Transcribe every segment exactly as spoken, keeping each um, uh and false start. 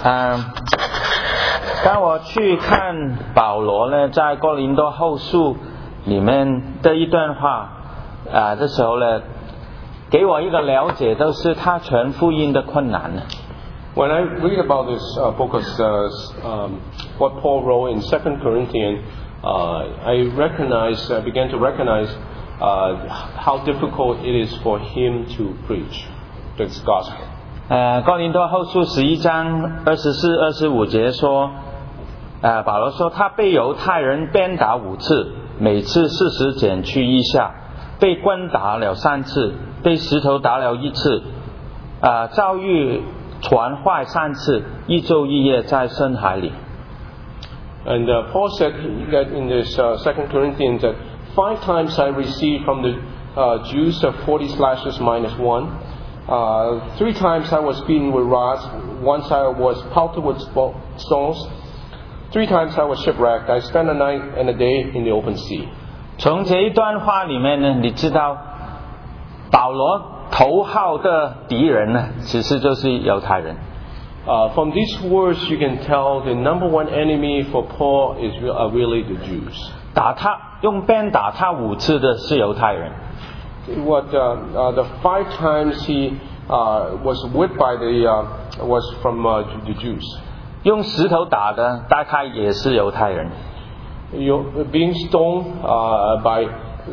嗯，当我去看保罗呢，在哥林多后书里面的一段话啊的时候呢，给我一个了解，都是他传福音的困难呢。 When I read about this uh, book of uh, um, what Paul wrote in Second Corinthians, uh, I recognize, I began to recognize uh, how difficult it is for him to preach this gospel. 呃，哥林多后书十一章二十四、二十五节说，呃，保罗说他被犹太人鞭打五次，每次四十减去一下，被棍打了三次，被石头打了一次，呃，遭遇船坏三次，一昼一夜在深海里。 And uh, Paul said that in this uh, Second Corinthians that five times I received from the uh, Jews of forty slashes minus one. Uh, three times I was beaten with rods. Once I was pelted with stones. Three times I was shipwrecked. I spent a night and a day in the open sea. 从这一段话里面呢，你知道保罗头号的敌人呢，其实就是犹太人。 Uh, from these words, you can tell the number one enemy for Paul is uh, really the Jews. 打他用鞭打他五次的是犹太人。 What uh, uh, the five times he uh, was whipped by the uh, was from uh, the Jews. 用石头打的大概也是犹太人。 You being stoned uh, by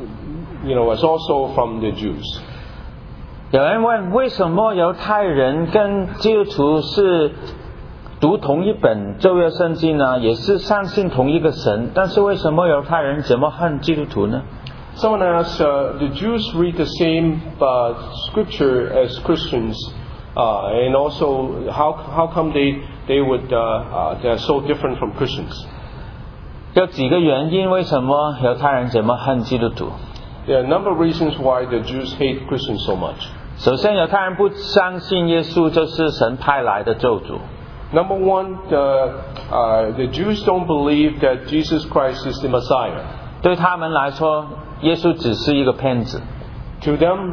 you know was also from the Jews. 有人问，为什么犹太人跟基督徒是读同一本旧约圣经呢？也是相信同一个神，但是为什么犹太人这么恨基督徒呢？ Someone asked, uh, the Jews read the same uh, scripture as Christians, uh, and also how how come they they would uh, uh, they're so different from Christians? 有几个原因，为什么犹太人这么恨基督徒？ There are a number of reasons why the Jews hate Christians so much. 首先，犹太人不相信耶稣就是神派来的救主。 Number one, the uh, the Jews don't believe that Jesus Christ is the Messiah. 对他们来说，耶稣只是一个骗子。 To them,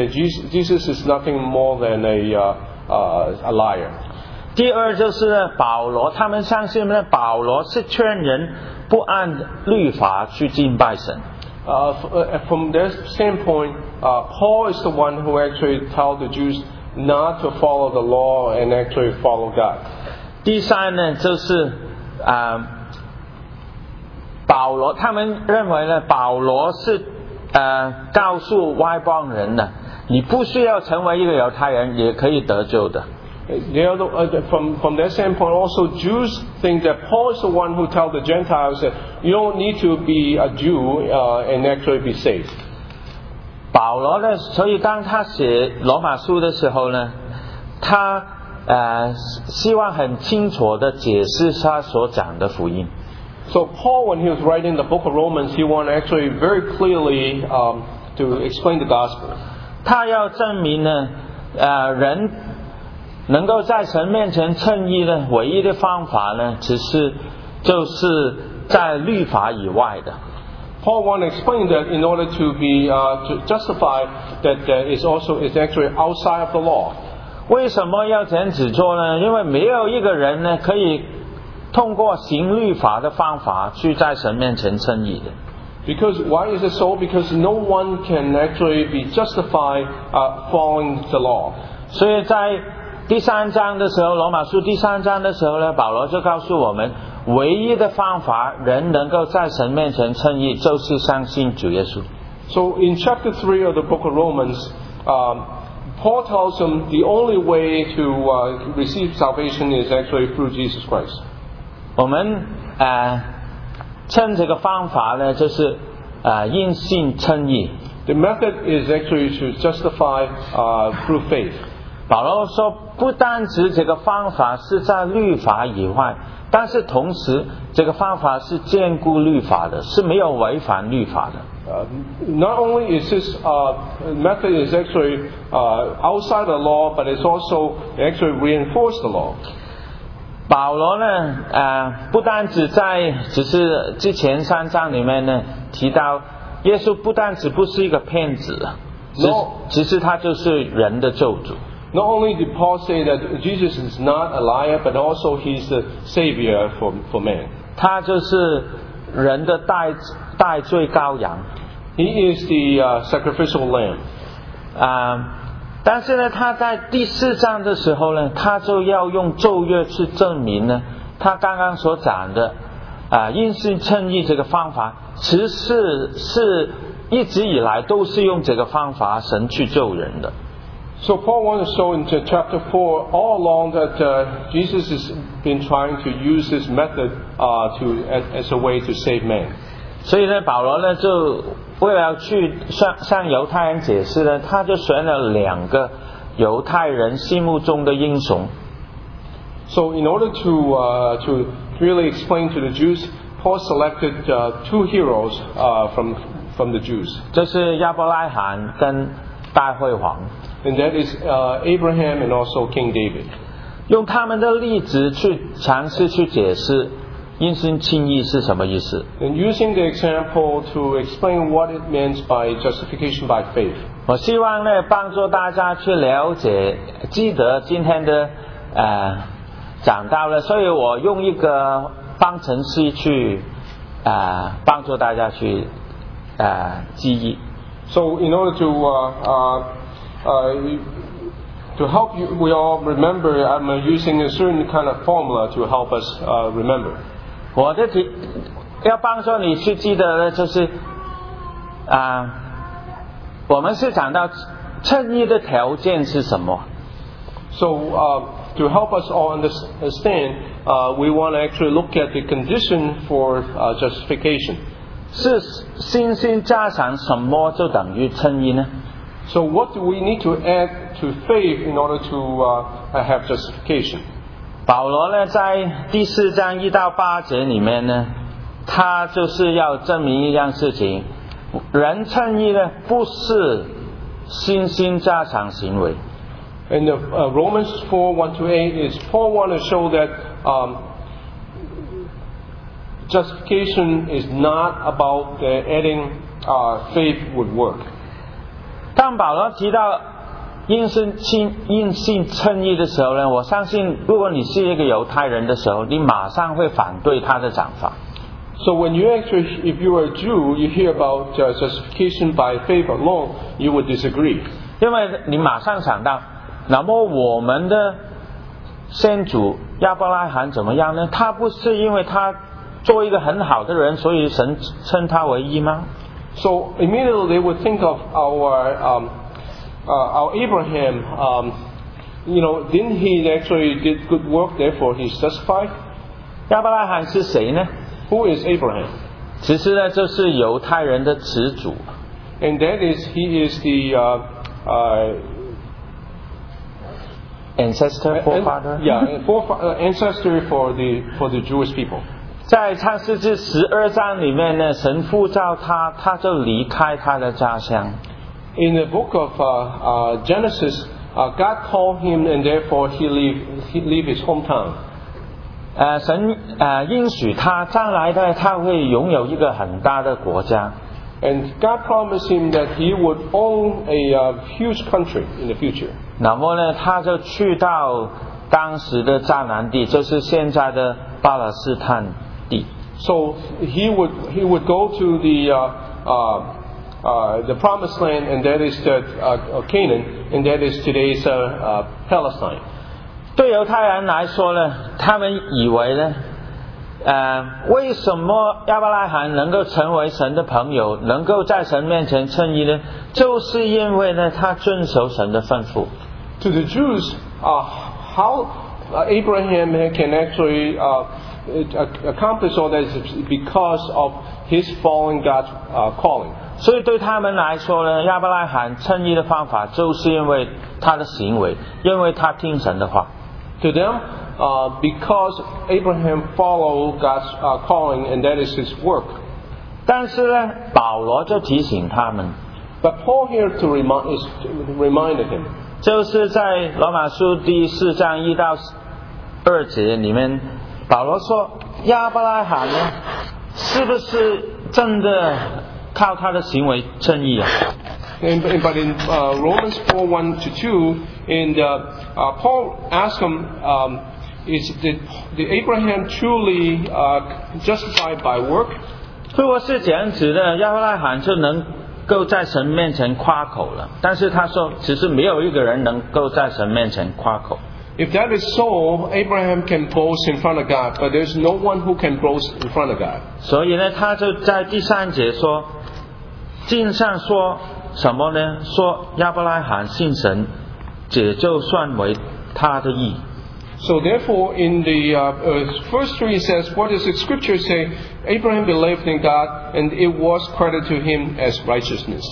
Jesus is nothing more than a uh, uh, a liar. 第二就是呢，保罗，他们相信呢，保罗是劝人不按律法去敬拜神。 Uh, from their standpoint, uh, Paul is the one who actually tells the Jews not to follow the law and actually follow God. 第三呢，就是啊、呃，保罗他们认为呢，保罗是呃告诉外邦人呢，你不需要成为一个犹太人也可以得救的。 They are the, uh, from from their standpoint, also Jews think that Paul is the one who tells the Gentiles that you don't need to be a Jew uh, and actually be saved. 保罗呢，所以当他写罗马书的时候呢，他呃希望很清楚的解释他所讲的福音。 So Paul, when he was writing the book of Romans, he wanted actually very clearly um, to explain the gospel. 他要证明呢，呃人。 能够在神面前称义呢，唯一的方法呢，只是就是在律法以外的。 Paul wanted to explain that in order to be uh, to justify that uh, is also is actually outside of the law. 为什么要这样子做呢？因为没有一个人呢可以通过行律法的方法去在神面前称义的。 Because why is it so? Because no one can actually be justified uh, following the law. 所以在 第三章的时候，罗马书第三章的时候呢，保罗就告诉我们，唯一的方法，人能够在神面前称义，就是相信主耶稣。 So in chapter three of the book of Romans, um, Paul tells them the only way to uh, receive salvation is actually through Jesus Christ. 我们呃称这个方法呢，就是呃因信称义。 The method is actually to justify uh, through faith. 保罗说，不单指这个方法是在律法以外，但是同时这个方法是兼顾律法的，是没有违反律法的。 Uh, not only is this uh, method is actually uh, outside the law, but it's also actually reinforce the law. 保罗呢，呃，不单只在只是之前三章里面呢提到，耶稣不单只不是一个骗子，其实其实他就是人的救主。 Not only did Paul say that Jesus is not a liar, but also he's the savior for for man. 他就是人的代代罪羔羊。 He is the uh, sacrificial lamb. 啊，但是呢，他在第四章的时候呢，他就要用咒约去证明呢，他刚刚所讲的啊因信称义这个方法，其实是是一直以来都是用这个方法神去救人的。 So Paul wants to show in chapter four all along that uh, Jesus has been trying to use this method uh, to as, as a way to save man. 所以呢，保罗呢就为了去向向犹太人解释呢，他就选了两个犹太人心目中的英雄。 So in order to uh, to really explain to the Jews, Paul selected uh, two heroes uh, from from the Jews. 就是亚伯拉罕跟大卫王。 And that is uh, Abraham and also King David. 用他们的例子去尝试去解释因信称义是什么意思。 And using the example to explain what it means by justification by faith. 我希望呢帮助大家去了解，记得今天的呃讲到了，所以我用一个方程式去呃帮助大家去呃记忆。 So in order to uh, uh, uh, to help you, we all remember, I'm using a certain kind of formula to help us uh, remember. 我的题要帮助你去记得的就是啊、呃，我们是讲到称义的条件是什么。 So uh, to help us all understand, uh, we want to actually look at the condition for uh, justification. 是信心加上什么就等于称义呢？ So what do we need to add to faith in order to uh, have justification? 保罗呢，在第四章一到八节里面呢，他就是要证明一样事情：人称义呢，不是信心加上行为。 In the, uh, Romans four one to eight is Paul want to show that um, justification is not about uh, adding uh, faith with work. 当保罗提到因信称因信称义的时候呢，我相信如果你是一个犹太人的时候，你马上会反对他的讲法。 So when you actually, if you are a Jew, you hear about uh, justification by faith alone, you would disagree. 因为你马上想到，那么我们的先祖亚伯拉罕怎么样呢？他不是因为他做一个很好的人，所以神称他为义吗？ So immediately they would think of our um, uh, our Abraham. Um, you know, didn't he actually did good work? Therefore, he's justified. 亚伯拉罕是谁呢？ Who is Abraham? 其实呢，就是犹太人的始祖。 And that is he is the uh, uh, ancestor forefather. Yeah, forefa- uh, ancestor for the for the Jewish people. 在创世纪十二章里面呢，神呼召他，他就离开他的家乡。 In the book of uh, uh, Genesis, uh, God called him, and therefore he leave he leave his hometown. 呃，神呃应许他将来的他会拥有一个很大的国家。 And God promised him that he would own a uh, huge country in the future. 那么呢，他就去到当时的迦南地，就是现在的巴勒斯坦地。 So he would he would go to the uh, uh, uh, the promised land, and that is the, uh, Canaan, and that is today's uh, uh, Palestine. 对犹太人来说呢，他们以为呢，呃，为什么亚伯拉罕能够成为神的朋友，能够在神面前称义呢？就是因为呢，他遵守神的吩咐。 To the Jews, uh, how uh, Abraham can actually uh, accomplish all that is because of his following God's uh, calling. 所以对他们来说呢，亚伯拉罕称义的方法，就是因为他的行为，因为他听神的话。 To them, uh, because Abraham followed God's uh, calling, and that is his work. 但是呢，保罗就提醒他们， But Paul here to remind is reminded him. 就是在罗马书第四章一到二节里面，保罗说亚伯拉罕呢，是不是真的靠他的行为称义啊？ And, but in uh, Romans four one to two, and uh, uh, Paul asked him, um, is did, did Abraham truly uh, justified by work? 如果是这样子的，亚伯拉罕就能够在神面前夸口了。但是他说，其实没有一个人能够在神面前夸口。 If that is so, Abraham can boast in front of God, but there's no one who can boast in front of God. 所以呢，他就在第三节说，经上说什么呢？说亚伯拉罕信神，这就算为他的义。 So therefore, in the uh, uh, first three it says, what does the scripture say? Abraham believed in God, and it was credited to him as righteousness.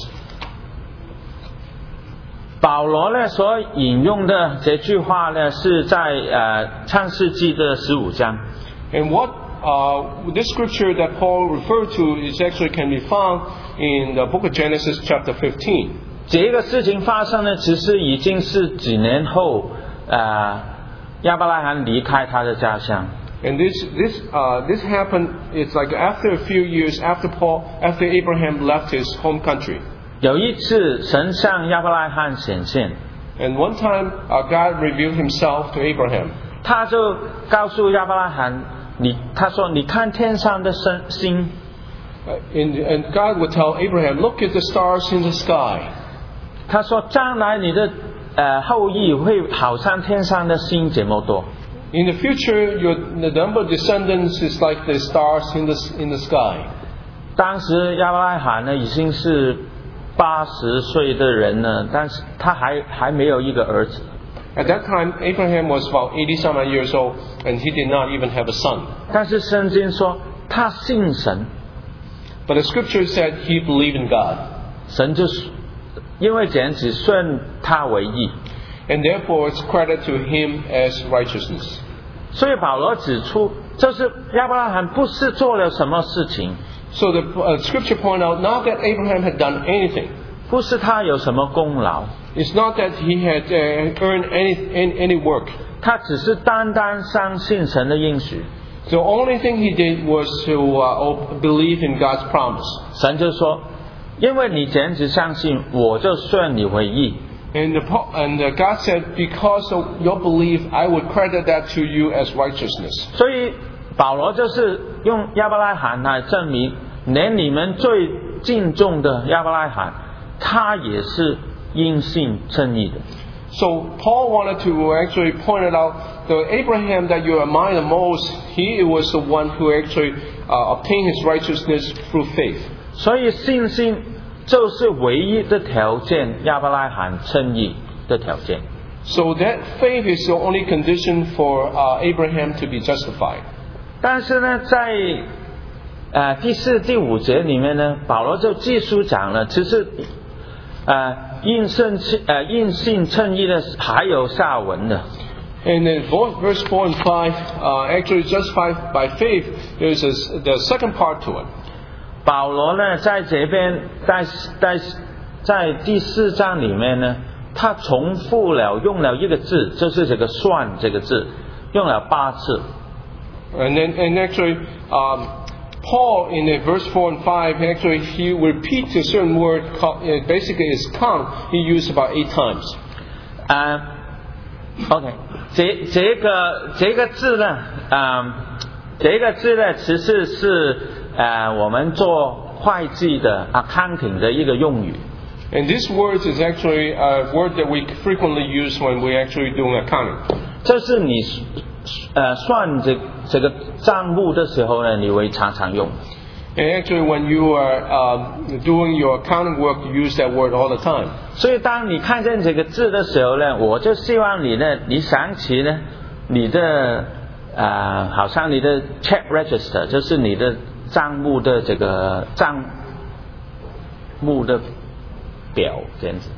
保罗呢所引用的这句话呢，是在呃创世纪的十五章。 And what uh, this scripture that Paul referred to is actually can be found in the book of Genesis, chapter fifteen. 这个事情发生呢，其实已经是几年后，呃，亚伯拉罕离开他的家乡。 And this this uh, this happened. It's like after a few years after Paul, after Abraham left his home country. 有一次，神向亚伯拉罕显现。 And one time, uh, God revealed Himself to Abraham. 他就告诉亚伯拉罕，你他说，你看天上的星。 Uh, and, and God would tell Abraham, look at the stars in the sky. 他说，将来你的呃后裔会好像天上的星这么多。 In the future, your the number of descendants is like the stars in the in the sky. 当时亚伯拉罕呢已经是八十岁的人了，但是他还还没有一个儿子。 At that time, Abraham was about eighty-some years old, and he did not even have a son. 但是圣经说他信神。 But the scripture said he believed in God. 神就是因为这样子算他为义。 And therefore, it's credited to him as righteousness. 所以保罗指出，就是亚伯拉罕不是做了什么事情。 So the uh, scripture point out not that Abraham had done anything. 不是他有什么功劳。 It's not that he had uh, earned any, any any work. 他只是单单相信神的应许。 The only thing he did was to uh, believe in God's promise. 神就说，因为你这样子相信，我就算你为义。 And, the, and the God said, because of your belief, I would credit that to you as righteousness. 所以保罗就是用亚伯拉罕来证明，连你们最敬重的亚伯拉罕，他也是因信称义的。 So Paul wanted to actually point it out, the Abraham that you admire the most, he was the one who actually uh, obtained his righteousness through faith. 所以信心就是唯一的条件，亚伯拉罕称义的条件。 So that faith is the only condition for uh, Abraham to be justified. 但是呢，在呃第四、第五节里面呢，保罗就继续讲了，其实呃因信呃因信称义的还有下文的。 And in verse four and five, uh, actually justified by faith, there's a, the second part to it. 保罗呢，在这边在在在第四章里面呢，他重复了用了一个字，就是这个“算”这个字，用了八次。 And then, and actually, um, Paul in the verse four and five, actually he repeats a certain word, called, uh, basically is count. He used about eight times. 啊、uh, ，OK， 这这个这个字呢，啊、呃，这个字呢，其实是呃我们做会计的 accounting 的一个用语。 And this word is actually a word that we frequently use when we actually doing accounting. 这是你呃算这这个账目的时候呢，你会常常用。 And actually, when you are uh, doing your accounting work, you use that word all the time. 所以当你看见这个字的时候呢，我就希望你呢，你想起呢，你的呃，好像你的 check register， 就是你的账目的这个账目的表这样子。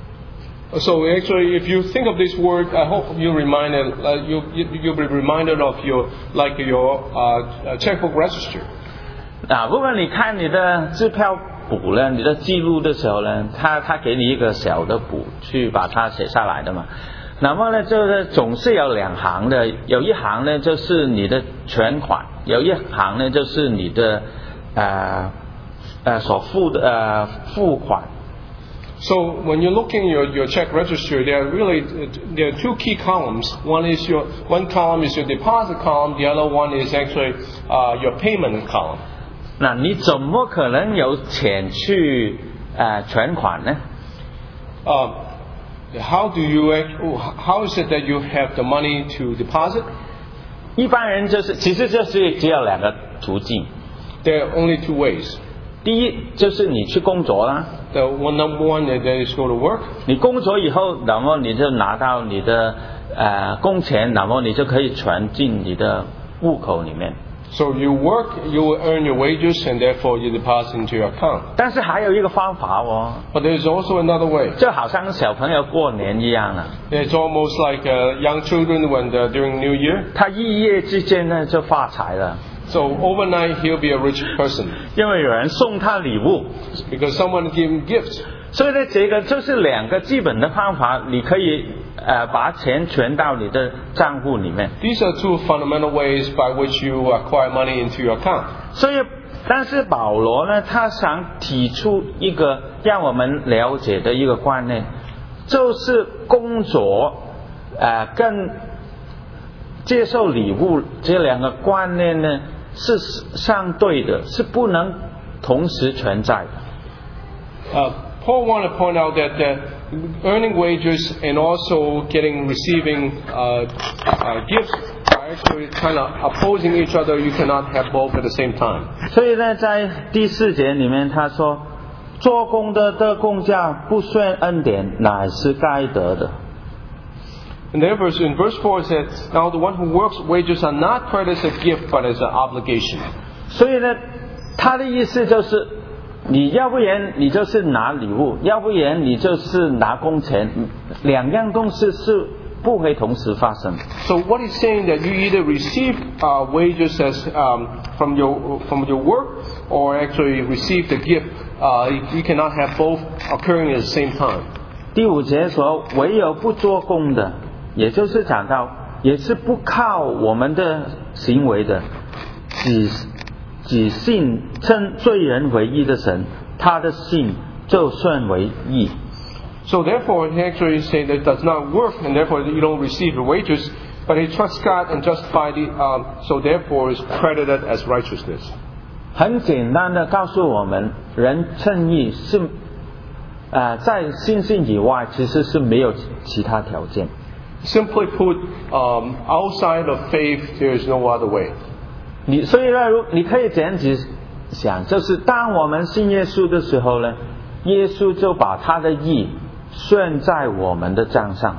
So actually, if you think of this word, I hope you reminded uh, you you'll be reminded of your like your uh, checkbook register. 啊，如果你看你的支票簿呢，你的记录的时候呢，他他给你一个小的簿去把它写下来的嘛。那么呢，就是总是有两行的，有一行呢就是你的全款，有一行呢就是你的呃呃所付的呃付款。 So when you're looking at your, your check register, there are really there are two key columns. One is your one column is your deposit column. The other one is actually uh, your payment column. 那你怎么可能有钱去呃存款呢？ Uh, how do you act, how is it that you have the money to deposit? 一般人就是其实就是只有两个途径。 There are only two ways. 第一就是你去工作啦， The one number one that is go to work. 你工作以后，那么你就拿到你的呃工钱，那么你就可以存进你的户口里面。 So you work, you will earn your wages, and therefore you deposit into your account. 但是还有一个方法哦， But there's also another way. 就好像小朋友过年一样啊， It's almost like uh, young children when the, during New Year. 他一夜之间呢就发财了， So overnight he'll be a rich person 因为有人送他礼物。 because someone gave him gifts. 所以呢，这个就是两个基本的方法，你可以呃把钱存到你的账户里面。 These are two fundamental ways by which you acquire money into your account. 所以，但是保罗呢，他想提出一个让我们了解的一个观念，就是工作呃跟接受礼物这两个观念呢是相对的，是不能同时存在的。 Uh, Paul wanted to point out that uh, earning wages and also getting receiving uh, uh, gifts are actually kind of opposing each other. You cannot have both at the same time. 所以呢，在第四节里面他说，做工的得工价不算恩典，乃是该得的。 And there verse, in verse four it says, now the one who works wages are not credited as a gift, but as an obligation. 所以呢，他的意思就是，你要不然你就是拿礼物，要不然你就是拿工钱，两样东西是不会同时发生。 So what he's saying that you either receive uh, wages as um, from your from your work, or actually receive the gift. Uh, you, you cannot have both occurring at the same time. 第五节说，唯有不做工的，也就是讲到，也是不靠我们的行为的，只只信称罪人为义的神，他的信就算为义。 So therefore, he actually say that it does not work, and therefore you don't receive the wages. But he trusts God and justified it, um, so therefore is credited as righteousness. 很简单的告诉我们，人称义是，呃，在信心以外，其实是没有其他条件。 Simply put, um, outside of faith, there is no other way. 你所以呢，如你可以这样子想，就是当我们信耶稣的时候呢，耶稣就把他的义算在我们的账上。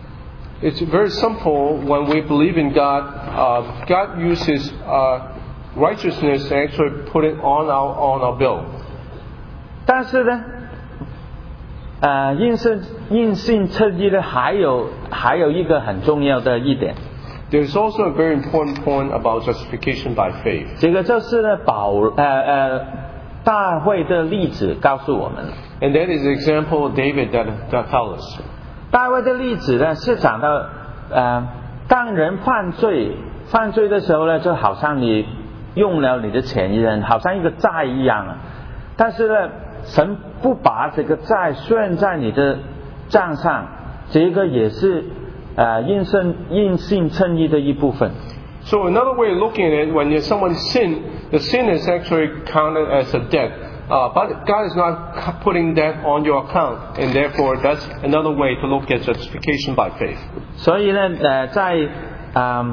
It's very simple. When we believe in God, uh, God uses uh, righteousness to actually put it on our on our bill. 但是呢，呃，因信因信称义的还有还有一个很重要的一点， There's also a very important point about justification by faith. 这个就是呢保呃呃大卫的例子告诉我们。 And that is the example of David that, that tells us. 大卫的例子呢是讲到，呃，当人犯罪犯罪的时候呢，就好像你用了你的钱一样，好像一个债一样啊。但是呢，神不把这个债算在你的账上，这个也是呃因信因信称义的一部分。 So another way of looking at it, when someone sin, the sin is actually counted as a debt. Uh, but God is not putting that on your account, and therefore that's another way to look at justification by faith. 所以呢，呃，在嗯，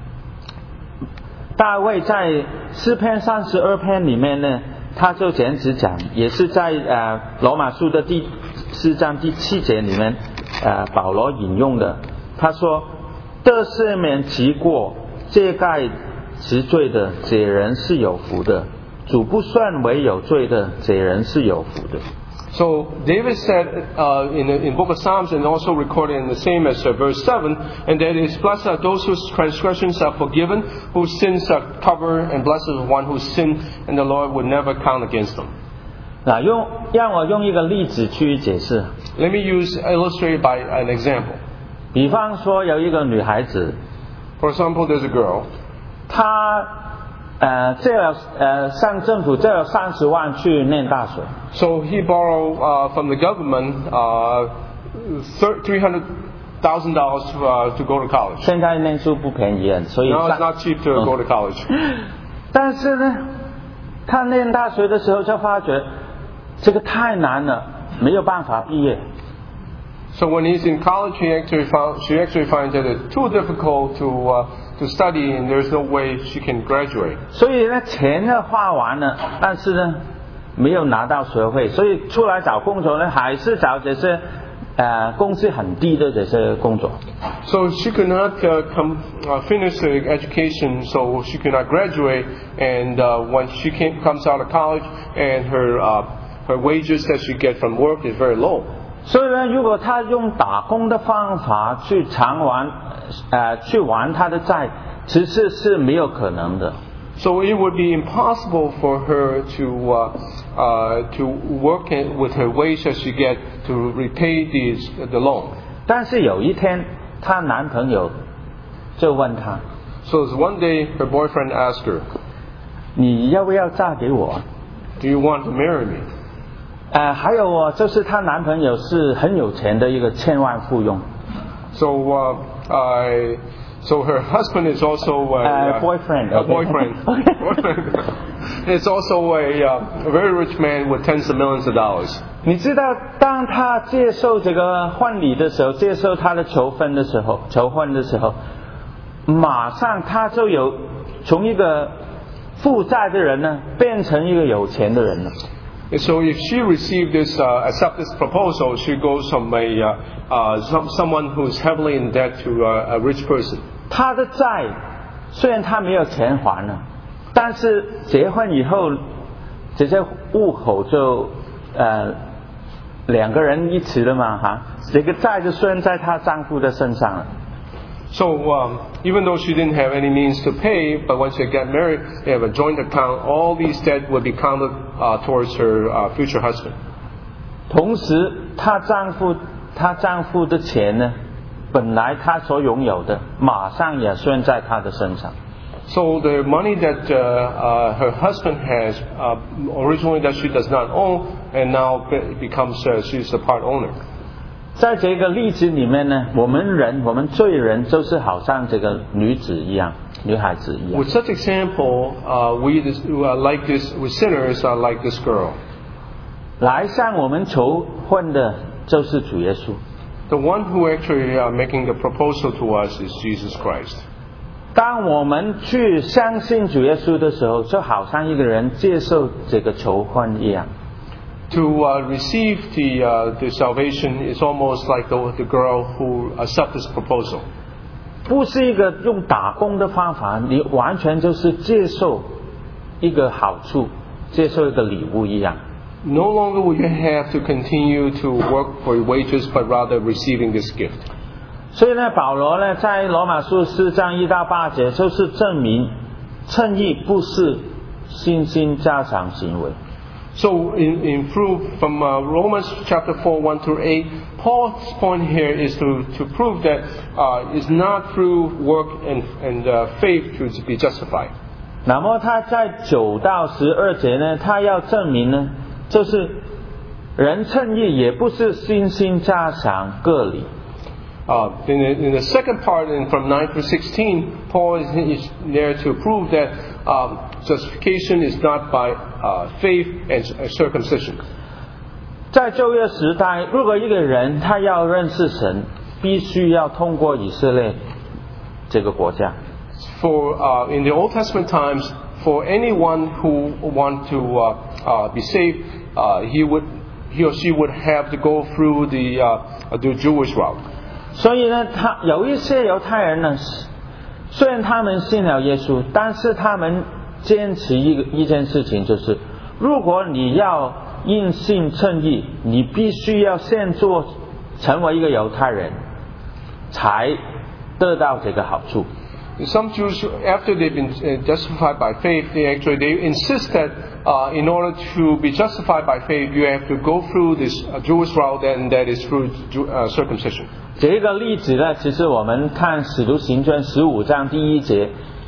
大卫在诗篇三十二篇里面呢，他就这样子讲，也是在呃罗马书的第四章第七节里面，呃保罗引用的。他说：“得赦免其过、遮盖其罪的，这人是有福的。” 主不算为有罪的，这人是有福的。 So David said uh, in the in Book of Psalms, and also recorded in the same as uh, verse seven, and that is, blessed are those whose transgressions are forgiven, whose sins are covered, and blessed is the one whose sin, and the Lord would never count against them. 那用让我用一个例子去解释。 Let me use illustrate by an example. 比方说有一个女孩子， For example, there's a girl. 她呃借了呃向政府借了三十万去念大学。 So he borrowed uh, from the government uh, three hundred thousand dollars uh, to go to college. 现在念书不便宜，所以 Now it's not cheap to go to college. 但是呢，他念大学的时候就发觉这个太难了，没有办法毕业。 So when he's in college, he actually found, she actually finds that it's too difficult to uh, to study, and there's no way she can graduate. 所以呢，钱呢花完了，但是呢没有拿到学费，所以出来找工作呢，还是找这些呃工资很低的这些工作。 So she could not uh, come uh, finish her education, so she could not graduate. And uh, when she came, comes out of college, and her uh, her wages that she get from work is very low. 所以呢，如果他用打工的方法去偿还，呃，去还他的债，其实是没有可能的。 So it would be impossible for her to uh, uh, to work in, with her wage that she get to repay these the loan. 但是有一天，她男朋友就问她 So one day her boyfriend asked her, 你要不要嫁给我？ "Do you want to marry me?" 呃，还有哦，就是她男朋友是很有钱的一个千万富翁。 So uh, I. So her husband is also a, Uh, boyfriend. A Okay. boyfriend. Boyfriend. It's also a, uh, a very rich man with tens of millions of dollars. 你知道，当他接受这个婚礼的时候，接受他的求婚的时候，求婚的时候，马上他就有从一个负债的人呢，变成一个有钱的人了。 And so if she received this, uh, accept this proposal, she goes from a uh, uh, some, someone who's heavily in debt to uh, a rich person. 他的债虽然他没有钱还了，但是结婚以后，这些户口就呃两个人一起了嘛哈，这个债就虽然在她丈夫的身上了。 So um, even though she didn't have any means to pay, but once they get married, they have a joint account. All these debt would be counted uh, towards her uh, future husband. 同时，她丈夫她丈夫的钱呢，本来她所拥有的，马上也算在她的身上。 So the money that uh, uh, her husband has uh, originally that she does not own, and now be- becomes uh, she's a part owner. 在这个例子里面呢，我们人，我们罪人，就是好像这个女子一样，女孩子一样。 With such example, uh, we this, uh, like this, we sinners are like this girl. 来向我们求婚的，就是主耶稣。 The one who actually uh, making the proposal to us is Jesus Christ. 当我们去相信主耶稣的时候，就好像一个人接受这个求婚一样。 To uh, receive the uh, the salvation is almost like the, the girl who accepts this proposal. 不是一个用打工的方法，你完全就是接受一个好处，接受一个礼物一样。 No longer will you have to continue to work for your wages, but rather receiving this gift. 所以呢，保罗呢在罗马书四章一到八节，就是证明称义不是信心加上行为。 So in, in proof from uh, Romans chapter four, one through eight, Paul's point here is to, to prove that uh, it's not through work and, and uh, faith to be justified. 那么他在九到十二节呢，他要证明呢，就是人称义也不是信心加上个理。 Uh, in, the, in the second part, in from nine through sixteen, Paul is, is there to prove that um, justification is not by uh, faith and circumcision. 在旧约时代，如果一个人他要认识神，必须要通过以色列这个国家。 For uh, in the Old Testament times, for anyone who want to uh, uh, be saved, uh, he would he or she would have to go through the uh, the Jewish route. 所以呢，他有一些犹太人呢，虽然他们信了耶稣，但是他们坚持一个一件事情，就是如果你要因信称义，你必须要先做成为一个犹太人，才得到这个好处。 Some Jews, after they've been uh, justified by faith, they actually they insist that uh, in order to be justified by faith, you have to go through this uh, Jewish route, and that is through Jew, uh, circumcision. 这个例子呢，其实我们看《使徒行传》十五章第一节，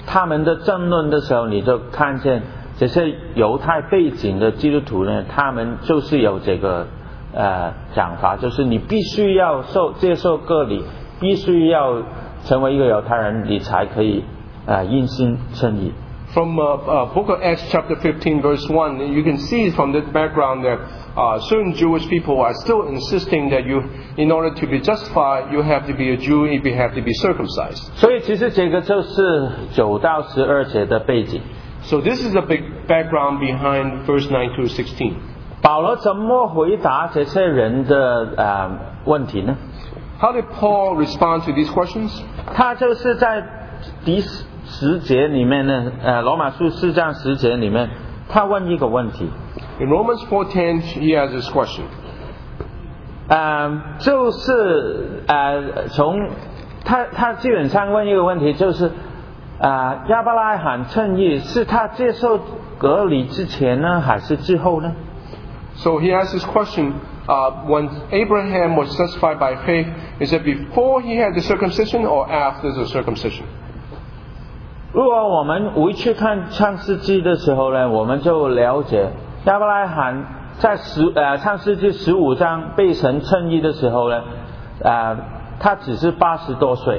他们的争论的时候，你就看见这些犹太背景的基督徒呢，他们就是有这个呃讲法，就是你必须要受接受割礼，必须要成为一个犹太人，你才可以呃因信称义。 From uh, uh, Book of Acts chapter fifteen verse one, you can see from this background that uh, certain Jewish people are still insisting that you, in order to be justified, you have to be a Jew, if you have to be circumcised. 所以其实这个就是九到十二节的背景。 So this is a big background behind verse nine to sixteen. 保罗怎么回答这些人的呃问题呢？ How did Paul respond to these questions? 他就是在第十节里面呢，呃，罗马书四章十节里面，他问一个问题。 In Romans four ten, he has this question. 呃，就是呃，从他他基本上问一个问题，就是啊、呃，亚伯拉罕称义是他接受割礼之前呢，还是之后呢？ So he asks this question, uh, when Abraham was justified by faith, is it before he had the circumcision or after the circumcision? 如果我们回去看创世纪的时候呢，我们就了解亚伯拉罕在十呃创世纪十五章被神称义的时候呢，呃，他只是八十多岁。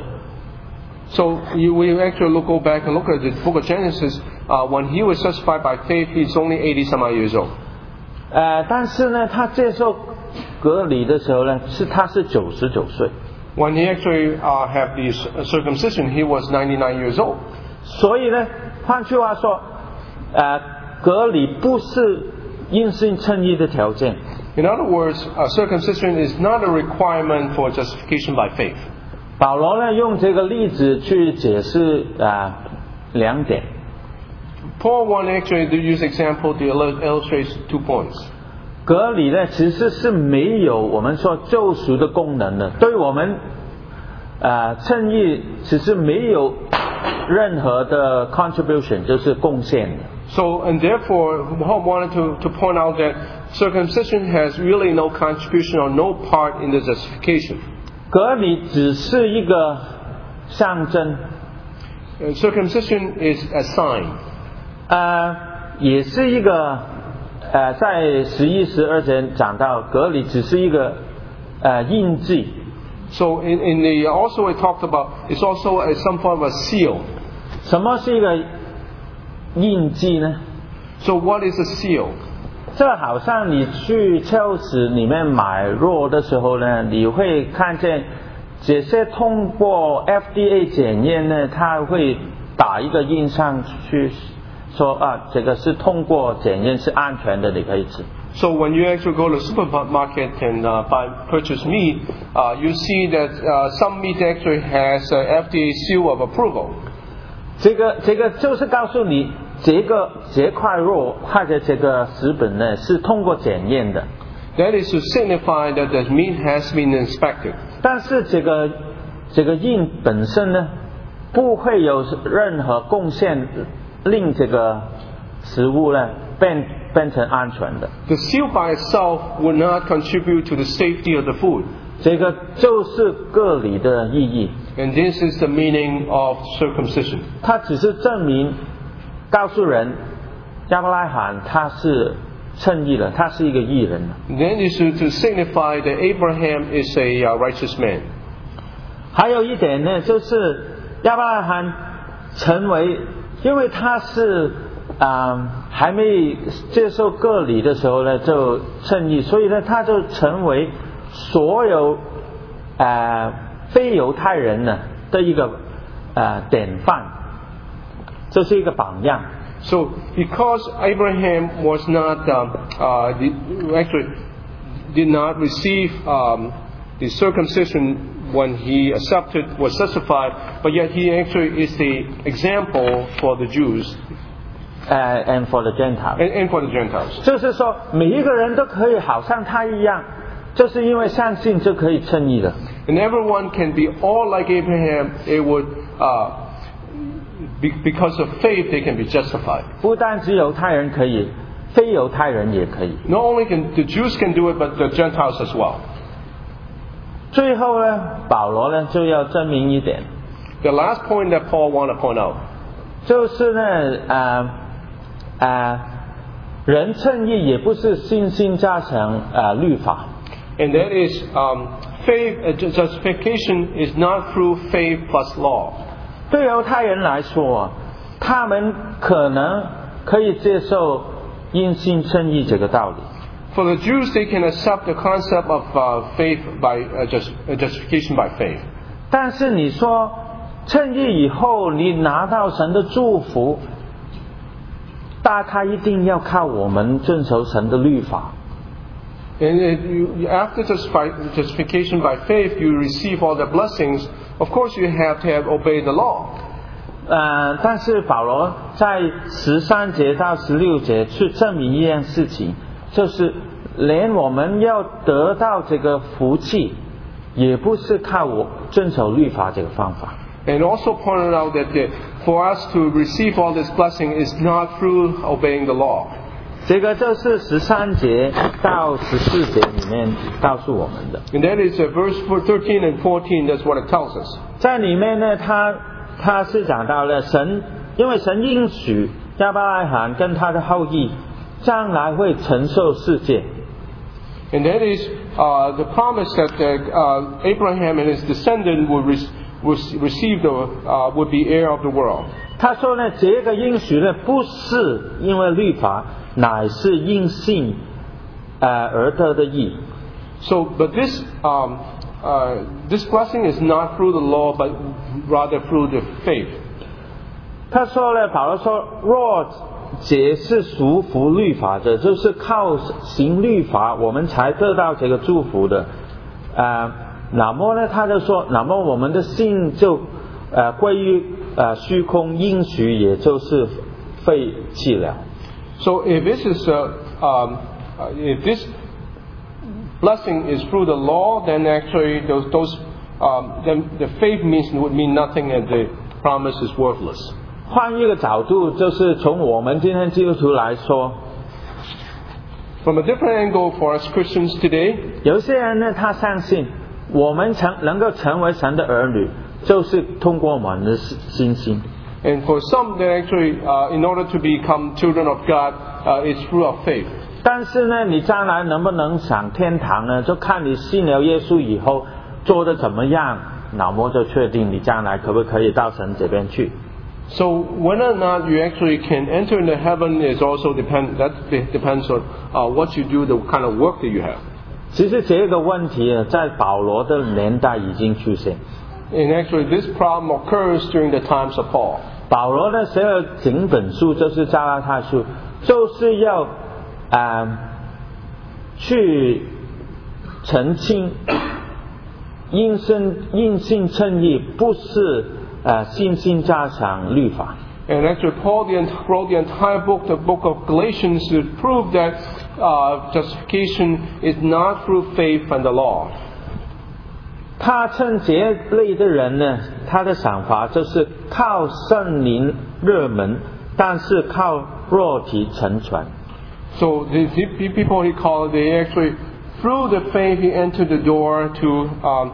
So you, we actually look, go back and look at the book of Genesis. Uh, when he was justified by faith, he's only eighty some odd years old. 呃，但是呢，他接受割礼的时候呢，是他是九十九岁。 When he actually uh, had the circumcision, he was ninety-nine years old. 所以呢，换句话说，呃，割礼不是因信称义的条件。 In other words, uh, circumcision is not a requirement for justification by faith. 保罗呢，用这个例子去解释啊、呃、两点。 Paul wanted actually to use example to illustrate two points. 割礼呢，其实是没有我们说救赎的功能的，对我们呃称义其实没有任何的 contribution， 就是贡献的。 So, and therefore, Paul wanted to, to point out that circumcision has really no contribution or no part in the justification. 割礼只是一个象征。 And circumcision is a sign. 呃，也是一个呃，在十一、十二节讲到割礼只是一个呃印记。 So in, in the also it talked about it's also a, some form of a seal. 什么是一个印记呢？ So what is a seal? 这好像你去超市里面买肉的时候呢，你会看见这些通过 F D A 检验呢，它会打一个印上去，说啊，这个是通过检验是安全的，你可以吃。 So when you actually go to the supermarket and uh, buy purchase meat, uh, you see that uh, some meat actually has a F D A seal of approval. 这个这个就是告诉你，这个这块肉或者这个食品呢是通过检验的。 That is to signify that the meat has been inspected. 但是这个这个印本身呢，不会有任何贡献，令这个食物呢变变成安全的。 The seal by itself would not contribute to the safety of the food. 这个就是割礼的意义。 And this is the meaning of circumcision. 它只是证明，告诉人，亚伯拉罕他是称义的，他是一个义人。 Then is to, to signify that Abraham is a uh, righteous man. 还有一点呢，就是亚伯拉罕成为，因为他是啊、呃、还没接受割礼的时候呢就称义，所以呢他就成为所有呃非犹太人呢的一个呃典范，这是一个榜样。 So because Abraham was not um, uh, did, actually did not receive um, the circumcision when he accepted was justified, but yet he actually is the example for the Jews. Uh, and for the Gentiles. And, and for the Gentiles. 就是说，每一个人都可以好像他一样，就是因为相信就可以称义了。 And everyone can be all like Abraham. It would, uh, be, because of faith, they can be justified. 不单只犹太人可以，非犹太人也可以。 Not only can the Jews can do it, but the Gentiles as well. 最后呢，保罗呢就要证明一点， The last point that Paul want to point out. 就是呢，啊、呃、啊、呃，人称义也不是信心加成啊、呃、律法。 And that is, um, faith, uh, justification is not through faith plus law. 对犹太人来说，他们可能可以接受因信称义这个道理。 For the Jews, they can accept the concept of uh, faith by uh, just, uh, justification by faith. 但是你说称义以后，你拿到神的祝福，大概一定要靠我们遵守神的律法。 And you, after justify, justification by faith, you receive all the blessings. Of course, you have to have obeyed the law. 呃，但是保罗在十三节到十六节去证明一件事情，就是连我们要得到这个福气，也不是靠我遵守律法这个方法。 And also pointed out that the, for us to receive all this blessing is not through obeying the law. 这个就是十三节到十四节里面告诉我们的。 And that is uh, verse thirteen and fourteen. That's what it tells us. 在里面呢，他他是讲到了神，因为神应许亚伯拉罕跟他的后裔将来会承受世界。 And that is uh, the promise that uh, uh, Abraham and his descendant would, re- would receive the uh, would be heir of the world. 他说呢，这个应许呢，不是因为律法，乃是因信呃而得的义。 So, but this um, uh, this blessing is not through the law, but rather through the faith. 他说呢，保罗说，若解是属乎律法的，就是靠行律法，我们才得到这个祝福的。呃，那么呢，他就说，那么我们的信就呃归于呃虚空，应许也就是废弃了。 So, if this is uh, um, uh, if this blessing is through the law, then actually those those um, then the faith means would mean nothing, and the promise is worthless. 换一个角度，就是从我们今天基督徒来说， From a different angle for us Christians today, 有些人呢，他相信我们成能够成为神的儿女，就是通过我们的信心。 and for some that actually, uh, in order to become children of God, uh, it's through our faith. 但是呢，你将来能不能上天堂呢？就看你信了耶稣以后做得怎么样，那么就确定你将来可不可以到神这边去。 So whether or not you actually can enter into heaven is also depend. That depends on uh, what you do, the kind of work that you have. 其实这个问题在保罗的年代已经出现。 And actually, this problem occurs during the times of Paul. 保罗呢写了整本书，就是加拉太书，就是要啊、呃、去澄清因信因信称义不是呃信心加上律法。 And actually, Paul the, wrote the entire book, the book of Galatians, to prove that uh, justification is not through faith and the law. 他称这类的人呢，他的想法就是靠圣灵热门，但是靠肉体沉船。 So the, the people he called, they actually, through the faith, he entered the door to um,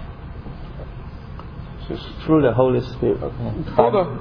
Through the Holy Spirit. Okay. through the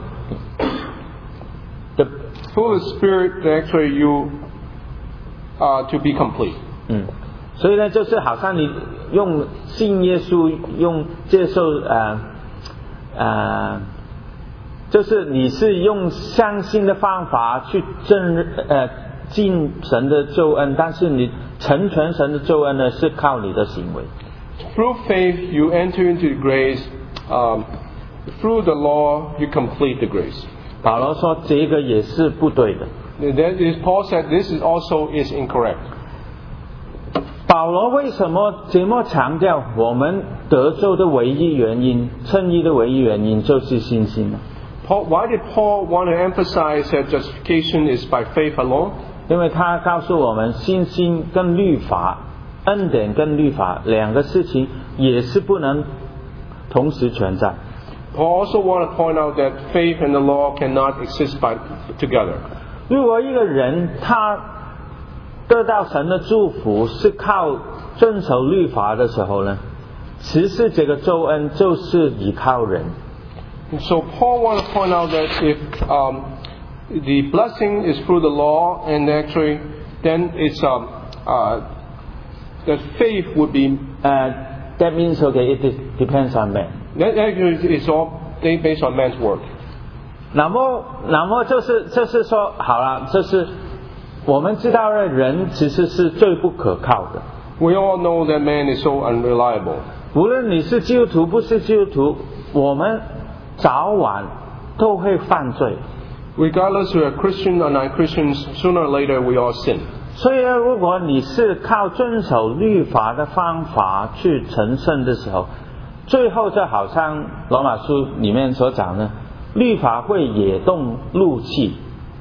The, through the Spirit, actually, you uh, to be complete. 嗯，所以呢，就是好像你用信耶稣，用接受呃呃，就是你是用相信的方法去证呃进神的救恩，但是你成全神的救恩呢，是靠你的行为。 Through faith, you enter into grace. Um, through the law, you complete the grace. 保罗说这个也是不对的。 That is, Paul said this is also is incorrect. 保罗为什么这么强调我们得救的唯一原因、称义的唯一原因就是信心呢？ Paul, why did Paul want to emphasize that justification is by faith alone? 因为他告诉我们，信心跟律法、恩典跟律法两个事情也是不能同时存在。 Paul also want to point out that faith and the law cannot exist by, together. 如果一个人他得到神的祝福是靠遵守律法的时候呢，其实这个救恩就是依靠人。 So Paul wants to point out that if um, the blessing is through the law, and actually, then it's um, uh, that faith would be. Uh, that means okay, it is, depends on man. That actually is all based on man's work. 那么，那么就是就是说，好了，就是我们知道了，人其实是最不可靠的。 We all know that man is so unreliable. 无论你是基督徒不是基督徒，我们早晚都会犯罪。 Regardless of a Christian or non-Christians, sooner or later we all sin. 所以呢，如果你是靠遵守律法的方法去成圣的时候，最后就好像罗马书里面所讲的，律法会惹动怒气。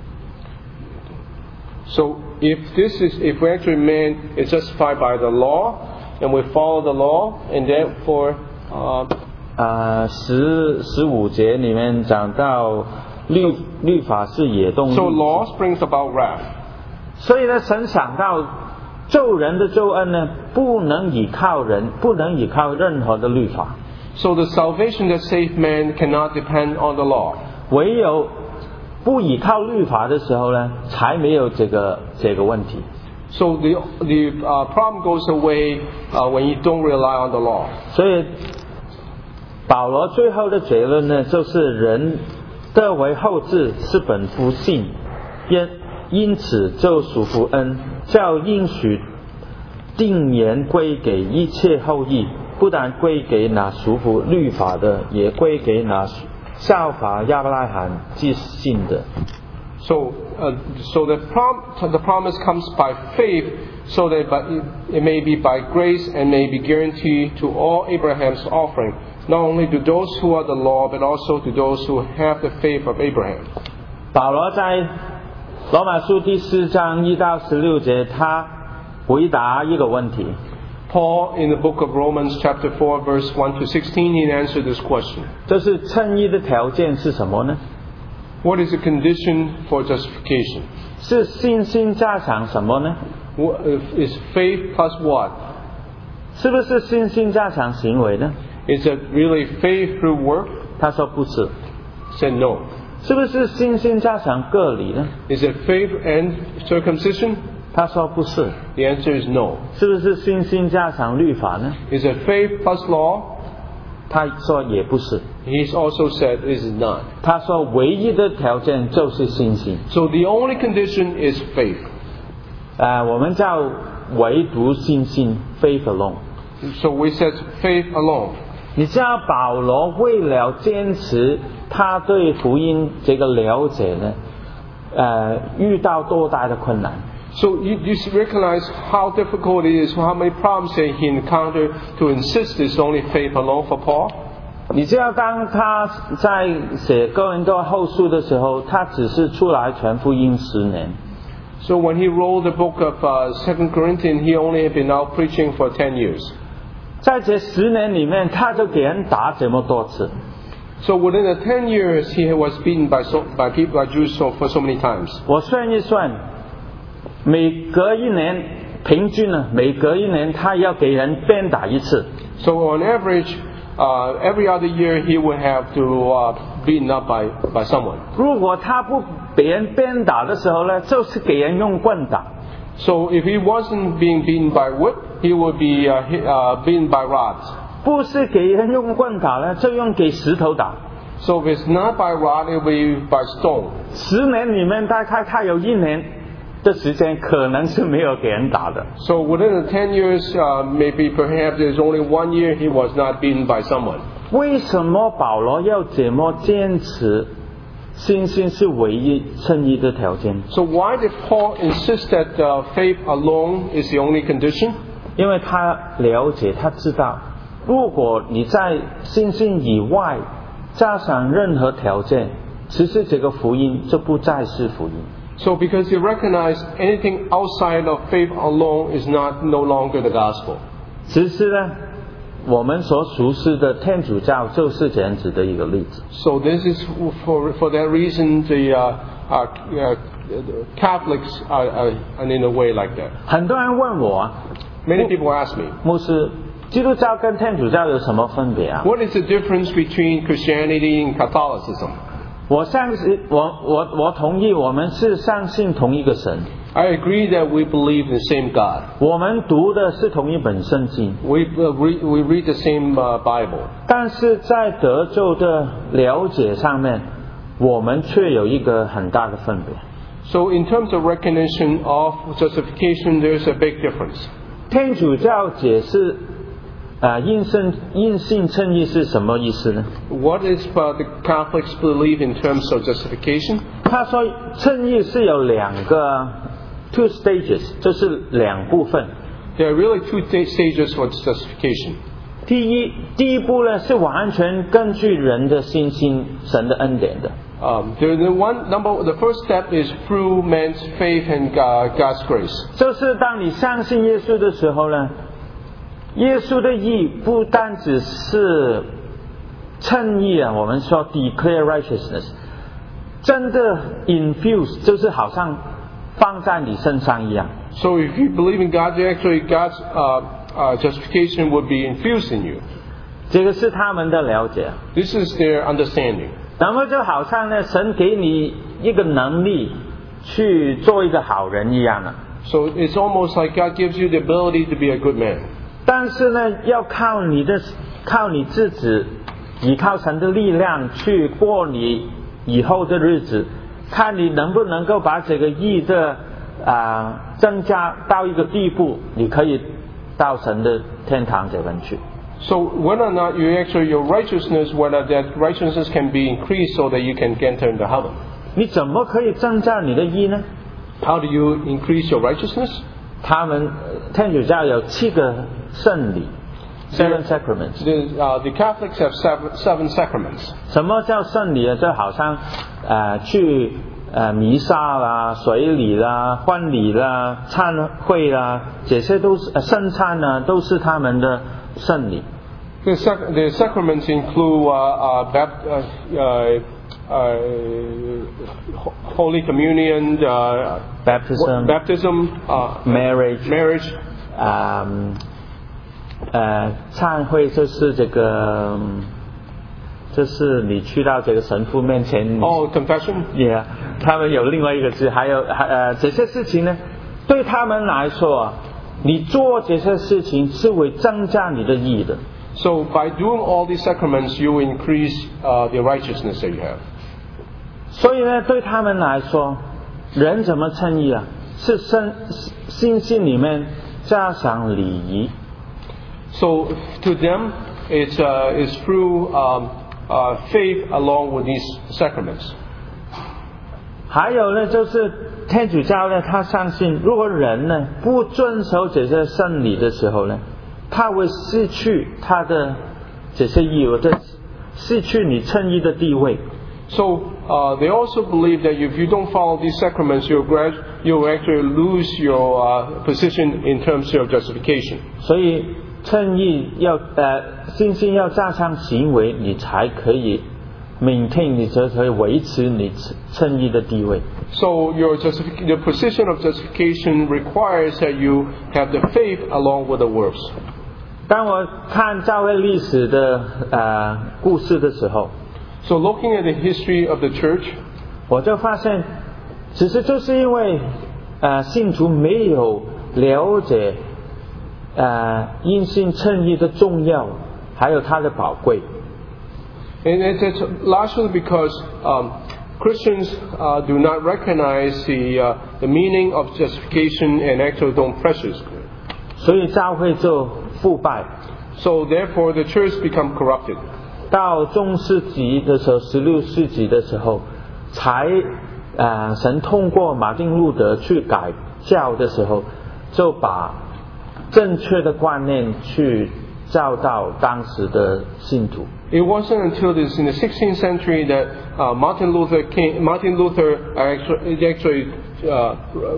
So if this is, if we actually man is justified by the law, and we follow the law, and therefore, uh, 呃，十十五节里面讲到律律法是惹动怒气。 So law brings about wrath. 所以呢，神想到救人的救恩呢，不能依靠人，不能依靠任何的律法。 So the salvation that saves man cannot depend on the law. 唯有不依靠律法的时候呢，才没有这个这个问题。 So the the uh, problem goes away uh, when you don't rely on the law. 所以保罗最后的结论呢，就是人得为后嗣是本乎信，因因此就属乎恩，叫应许定言归给一切后裔，不但归给那属乎律法的，也归给那效法亚伯拉罕既信的。 So, uh, so the, prom- the promise comes by faith, so that by, it may be by grace and may be guaranteed to all Abraham's offering, not only to those who are the law, but also to those who have the faith of Abraham. 保罗在罗马书第四章一到十六节，他回答一个问题。 Paul, in the book of Romans, chapter four, verse one to sixteen, he answered this question. 就是称义的条件是什么呢？ What is the condition for justification? 是信心加上什么呢？ What, is faith plus what? 是不是信心加上行为呢？ Is it really faith through work? 他说不是。 Said no. 是不是信心加上个礼呢？ Is it faith and circumcision? 他说不是。 The answer is no. 是不是信心加上律法呢？ Is it faith plus law? 他说也不是。 He's also said it is not. 他说唯一的条件就是信心。 So the only condition is faith. 呃，我们叫唯独信心 ，faith alone。 So we said faith alone. 你知道保罗为了坚持他对福音这个了解呢，呃，遇到多大的困难？ So you, you recognize how difficult it is, how many problems that he encountered to insist it's only faith alone for Paul? 你知道当他在写哥林多后书的时候，他只是出来传福音十年。 So when he wrote the book of uh, Second Corinthians, he only had been out preaching for ten years. 在这十年里面，他就给人打这么多次。 So within the ten years, he was beaten by so, by people by Jews so, for so many times. 我算一算，每隔一年平均呢，每隔一年他要给人鞭打一次。 So on average, uh, every other year he would have to uh, beaten up by, by someone. 如果他不给人鞭打的时候呢，就是给人用棍打。 So if he wasn't being beaten by whip, he would be uh, hit, uh, beaten by rods. 不是给人用棍打呢，就用给石头打。 So if it's not by rod, it will be by stone. 十年里面，大概他有一年的时间可能是没有给人打的。 So within the ten years, uh, maybe perhaps there's only one year he was not beaten by someone. 为什么保罗要这么坚持信心是唯一称义的条件？ So why did Paul insist that uh, faith alone is the only condition? 因为他了解，他知道，如果你在信心以外加上任何条件，其实这个福音就不再是福音。 So because he recognized anything outside of faith alone is not no longer the gospel. 其实呢，我们所熟悉的天主教就是这样子的一个例子。 So this is for for that reason the uh, uh, uh, Catholics are, are, are in a way like that. 很多人问我啊， Many people ask me, 牧师， 基督教跟天主教有什么分别啊？ What is the difference between Christianity and Catholicism? 我相信，我我我同意，我们是相信同一个神， I agree that we believe in the same God. 我们读的是同一本圣经， We, uh, re, we read the same uh, Bible. 但是在得救的了解上面，我们却有一个很大的分别。 So in terms of recognition of justification, there's a big difference. 天主教解释，啊、呃，因信因信称义是什么意思呢？ What is uh, the Catholics believe in terms of justification? 他说称义是有两个 two stages， 就是两部分。 There are really two th- stages for justification. 第一，第一步呢是完全根据人的信心、神的恩典的。 Um, the, the one number, the first step is through man's faith and uh, God's grace. 就是当你相信耶稣的时候呢，耶稣的义不单只是称义啊，我们说 declare righteousness， 真的 infuse 就是好像放在你身上一样。 So if you believe in God, actually God's uh, uh, justification would be infused in you. 这个是他们的了解。 This is their understanding. 然后就好像呢，神给你一个能力去做一个好人一样啊。 So it's almost like God gives you the ability to be a good man. 但是呢，要靠你的，靠你自己，依靠神的力量去过你以后的日子，看你能不能够把这个义的啊、呃、增加到一个地步，你可以到神的天堂这边去。 So whether or not you actually your righteousness, whether that righteousness can be increased so that you can enter into heaven. 你怎么可以增加你的义呢？ How do you increase your righteousness? 他们天主教有七个圣礼 ，seven sacraments。 The, uh, the Catholics have seven, seven sacraments. 什么叫圣礼啊？就好像呃去呃弥撒啦、水礼啦、婚礼啦、忏悔啦，这些都是呃圣餐呢，都是他们的圣礼。 The, sac- the sacraments include uh, uh, bapt- uh, uh, uh, Holy Communion, uh, Baptism, baptism, uh, marriage, marriage, 啊、呃忏悔就是这个，嗯就是你去到这个神父面前。 oh, confession. Yeah， 他们有另外一个字，还有还呃这些事情呢，对他们来说，你做这些事情是会增加你的义的。 So by doing all these sacraments, you increase uh, the righteousness that you have. 所以呢，对他们来说，人怎么称义啊？是信信心里面加上礼仪。 So to them, it's uh, it's through um, uh, faith along with these sacraments. 还有呢，就是天主教呢，他相信，如果人呢不遵守这些圣礼的时候呢，他会失去他的这些义，或者失去你称义的地位。 So uh, they also believe that if you don't follow these sacraments, you'll, grad- you'll actually lose your uh, position in terms of justification. 所以称义要呃信心要加上行为，你才可以 maintain， 你才可以维持你称义的地位。 So your justific- the position of justification requires that you have the faith along with the works. 当我看教会历史的呃故事的时候， So looking at the history of the church, 我就发现，其实就是因为呃信徒没有了解呃因信称义的重要，还有它的宝贵。 and it's, it's largely because um, Christians uh, do not recognize the uh, the meaning of justification and actually don't practice. 所以教会就腐败。 So therefore, the church become corrupted. 到中世纪的时候，十六世纪的时候，才呃神通过马丁路德去改教的时候，就把正确的观念去教导当时的信徒。 It wasn't until this in the sixteenth century that uh, Martin Luther came, Martin Luther actually, actually uh,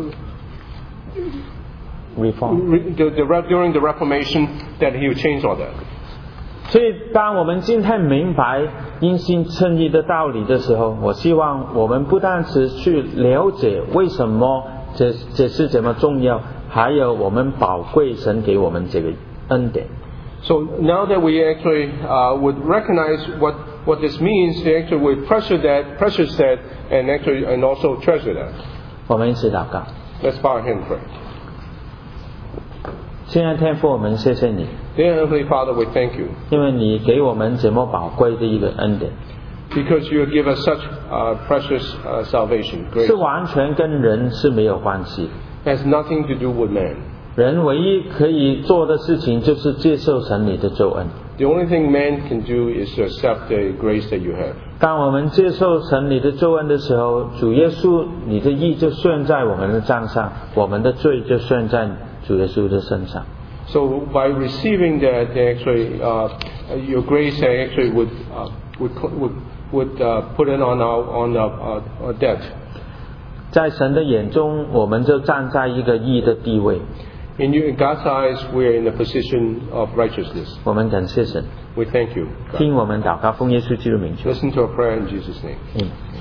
Reform。 re, the, the, during the Reformation that he would change all that. 所以，当我们今天明白因信称义的道理的时候，我希望我们不但是去了解为什么这这是这么重要，还有我们宝贵神给我们这个恩典。 So now that we actually uh, would recognize what, what this means, they actually would pressure that, pressure that, and actually and also treasure that. 我们一起祷告。 Let's bow our head and pray. 亲爱的天父，我们谢谢你， Dear Heavenly Father, we thank you 因为你给我们这么宝贵的一个恩典， because you give us such uh, precious uh, salvation, grace. 是完全跟人是没有关系。 It has nothing to do with man. 人唯一可以做的事情就是接受神你的救恩。 The only thing man can do is to accept the grace that you have. 当我们接受神你的救恩的时候，主耶稣你的义就算在我们的账上，我们的罪就算在主耶稣的身上。 So by receiving that, they actually uh, your grace actually would uh, would would would uh, put it on our on our, uh, our debt. 在神的眼中，我们就站在一个义的地位。 In, you, in God's eyes, we are in a position of righteousness. 我们感谢神， We thank you. God. 听我们祷告，奉耶稣基督名求。 Listen to our prayer in Jesus' name. 嗯。